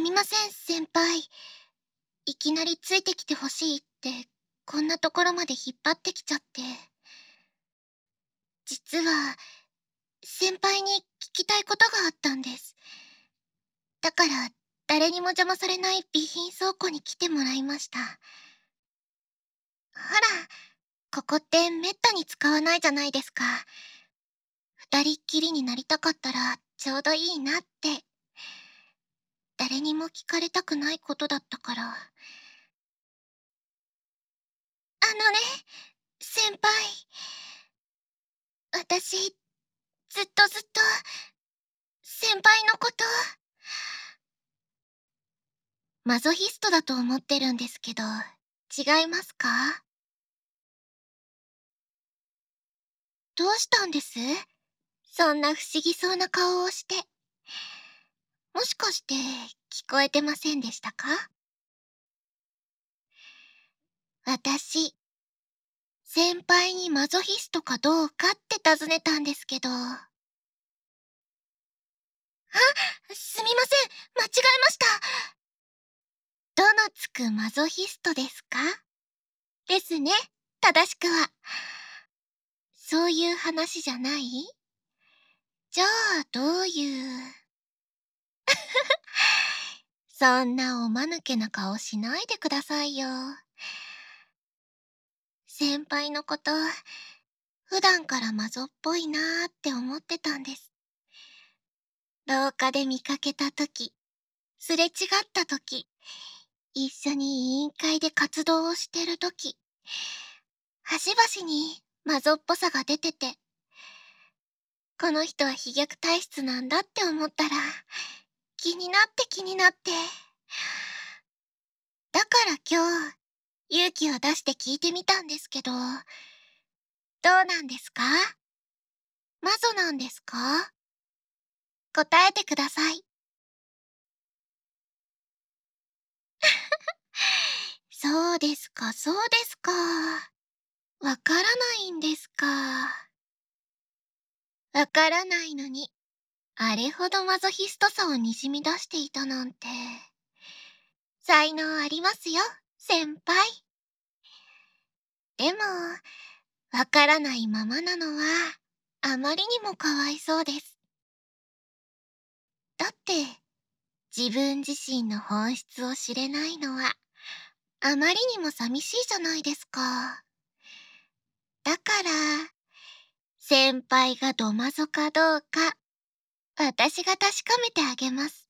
みません、先輩。いきなりついてきてほしいって、こんなところまで引っ張ってきちゃって。実は、先輩に聞きたいことがあったんです。だから、誰にも邪魔されない備品倉庫に来てもらいました。ほら、ここってめったに使わないじゃないですか。二人っきりになりたかったらちょうどいいなって。誰にも聞かれたくないことだったから。先輩。私、ずっと、先輩のこと、マゾヒストだと思ってるんですけど、違いますか？どうしたんです？そんな不思議そうな顔をして。もしかして、聞こえてませんでしたか？私、先輩にマゾヒストかどうかって尋ねたんですけど。すみません、間違えました。どのつくマゾヒストですか？ですね、正しくは。そういう話じゃない？じゃあ、どういう。そんなおまぬけな顔しないでくださいよ。先輩のこと、普段からマゾっぽいなーって思ってたんです。廊下で見かけたとき、すれ違ったとき、一緒に委員会で活動をしてるとき、端々にマゾっぽさが出てて、この人は飛脚体質なんだって思ったら、気になって。だから今日、勇気を出して聞いてみたんですけど、どうなんですか？マゾなんですか？答えてください。そうですか。わからないんですか。わからないのに、あれほどマゾヒストさをにじみ出していたなんて。才能ありますよ、先輩。でも、わからないままなのは、あまりにもかわいそうです。だって、自分自身の本質を知れないのは、あまりにも寂しいじゃないですか。だから、先輩がドマゾかどうか、私が確かめてあげます。